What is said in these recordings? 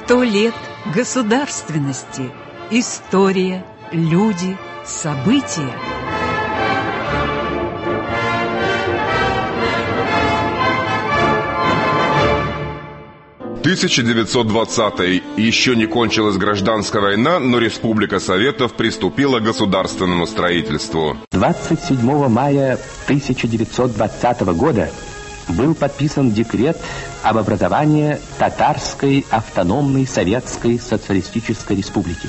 100 лет государственности. История, люди, события. — 1920-й. Еще не кончилась гражданская война, но Республика Советов приступила к государственному строительству. 27 мая 1920 года был подписан декрет об образовании Татарской автономной Советской Социалистической Республики.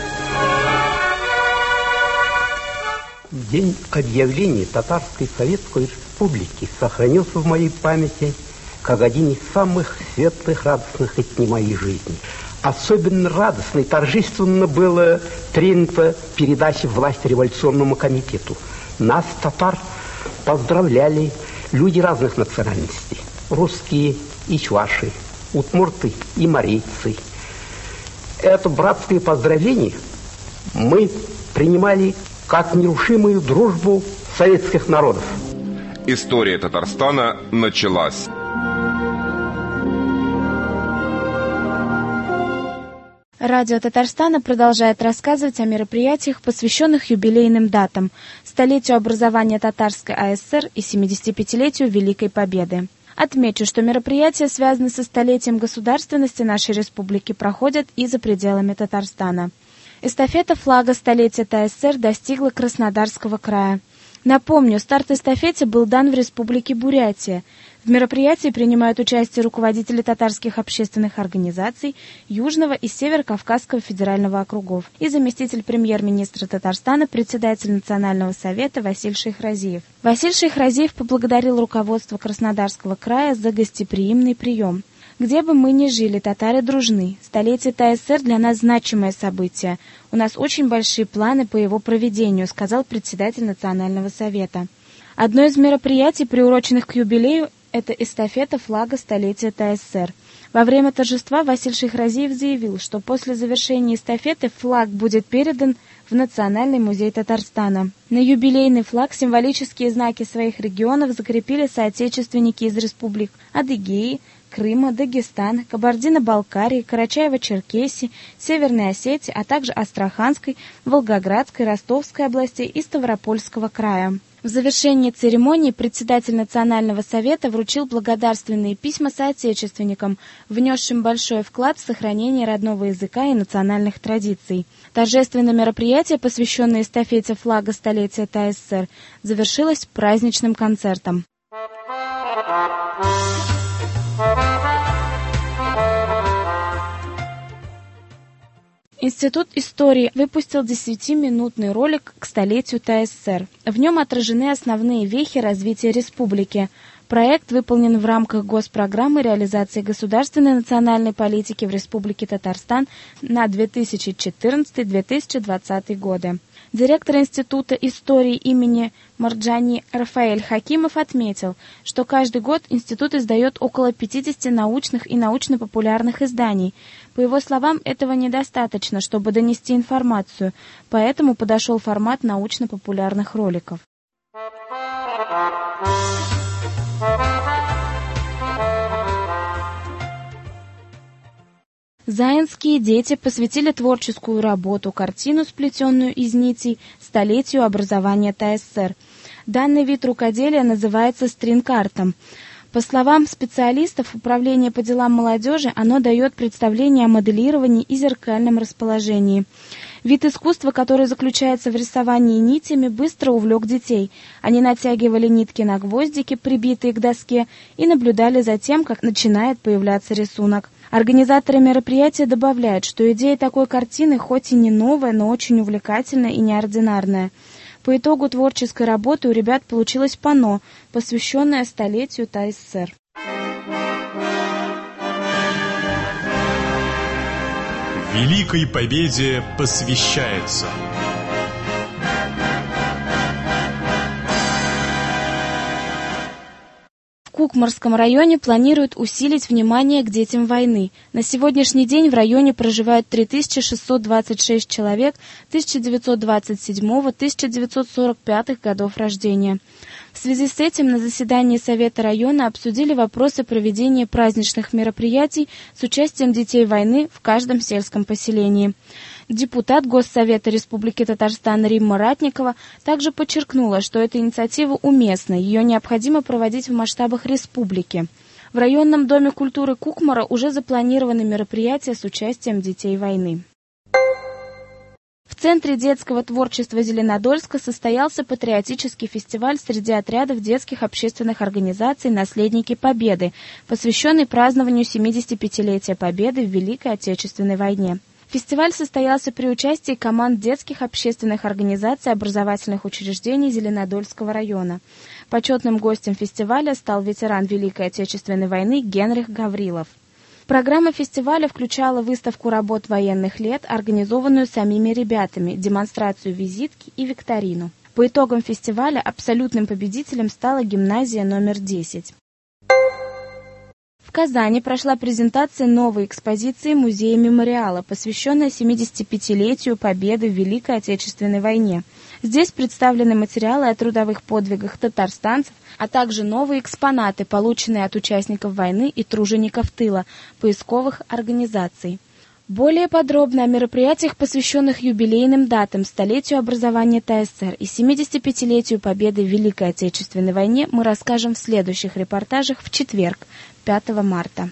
День объявления Татарской Советской Республики сохранился в моей памяти как один из самых светлых, радостных дней моей жизни. Особенно радостно и торжественно было принято передача власти революционному комитету. Нас, татар, поздравляли люди разных национальностей. Русские и чуваши, удмурты и марийцы. Это братское поздравление мы принимали как нерушимую дружбу советских народов. История Татарстана началась. Радио Татарстана продолжает рассказывать о мероприятиях, посвященных юбилейным датам, столетию образования Татарской АСР и 75-летию Великой Победы. Отмечу, что мероприятия, связанные со столетием государственности нашей республики, проходят и за пределами Татарстана. Эстафета флага столетия ТССР достигла Краснодарского края. Напомню, старт эстафете был дан в Республике Бурятия. В мероприятии принимают участие руководители татарских общественных организаций Южного и Северо-Кавказского федерального округов и заместитель премьер-министра Татарстана, председатель Национального совета Василь Шейхразиев. Василь Шейхразиев поблагодарил руководство Краснодарского края за гостеприимный прием. Где бы мы ни жили, татары дружны. Столетие ТССР для нас значимое событие. У нас очень большие планы по его проведению, сказал председатель Национального совета. Одно из мероприятий, приуроченных к юбилею, это эстафета флага столетия ТССР. Во время торжества Василь Шейхразиев заявил, что после завершения эстафеты флаг будет передан в Национальный музей Татарстана. На юбилейный флаг символические знаки своих регионов закрепили соотечественники из республик Адыгеи, Крыма, Дагестана, Кабардино-Балкарии, Карачаево-Черкесии, Северной Осетии, а также Астраханской, Волгоградской, Ростовской областей и Ставропольского края. В завершении церемонии председатель Национального совета вручил благодарственные письма соотечественникам, внесшим большой вклад в сохранение родного языка и национальных традиций. Торжественное мероприятие, посвященное эстафете флага столетия ТССР, завершилось праздничным концертом. Институт истории выпустил 10-минутный ролик к столетию ТССР. В нем отражены основные вехи развития республики. Проект выполнен в рамках госпрограммы реализации государственной национальной политики в Республике Татарстан на 2014-2020 годы. Директор Института истории имени Марджани Рафаэль Хакимов отметил, что каждый год институт издает около 50 научных и научно-популярных изданий. По его словам, этого недостаточно, чтобы донести информацию, поэтому подошел формат научно-популярных роликов. Заинские дети посвятили творческую работу, картину, сплетенную из нитей, столетию образования ТССР. Данный вид рукоделия называется стринг-артом. По словам специалистов Управления по делам молодежи, оно дает представление о моделировании и зеркальном расположении. Вид искусства, который заключается в рисовании нитями, быстро увлек детей. Они натягивали нитки на гвоздики, прибитые к доске, и наблюдали за тем, как начинает появляться рисунок. Организаторы мероприятия добавляют, что идея такой картины хоть и не новая, но очень увлекательная и неординарная. По итогу творческой работы у ребят получилось панно, посвященное столетию ТССР. Великой Победе посвящается. В Кукмарском районе планируют усилить внимание к детям войны. На сегодняшний день в районе проживает 3626 человек 1927-1945 годов рождения. В связи с этим на заседании Совета района обсудили вопросы проведения праздничных мероприятий с участием детей войны в каждом сельском поселении. Депутат Госсовета Республики Татарстан Римма Ратникова также подчеркнула, что эта инициатива уместна, ее необходимо проводить в масштабах республики. В районном доме культуры Кукмара уже запланированы мероприятия с участием детей войны. В Центре детского творчества Зеленодольска состоялся патриотический фестиваль среди отрядов детских общественных организаций «Наследники Победы», посвященный празднованию 75-летия Победы в Великой Отечественной войне. Фестиваль состоялся при участии команд детских общественных организаций образовательных учреждений Зеленодольского района. Почетным гостем фестиваля стал ветеран Великой Отечественной войны Генрих Гаврилов. Программа фестиваля включала выставку работ военных лет, организованную самими ребятами, демонстрацию визитки и викторину. По итогам фестиваля абсолютным победителем стала гимназия номер 10. В Казани прошла презентация новой экспозиции музея-мемориала, посвященная 75-летию Победы в Великой Отечественной войне. Здесь представлены материалы о трудовых подвигах татарстанцев, а также новые экспонаты, полученные от участников войны и тружеников тыла, поисковых организаций. Более подробно о мероприятиях, посвященных юбилейным датам, столетию образования ТСР и 75-летию Победы в Великой Отечественной войне, мы расскажем в следующих репортажах в четверг, 5 марта.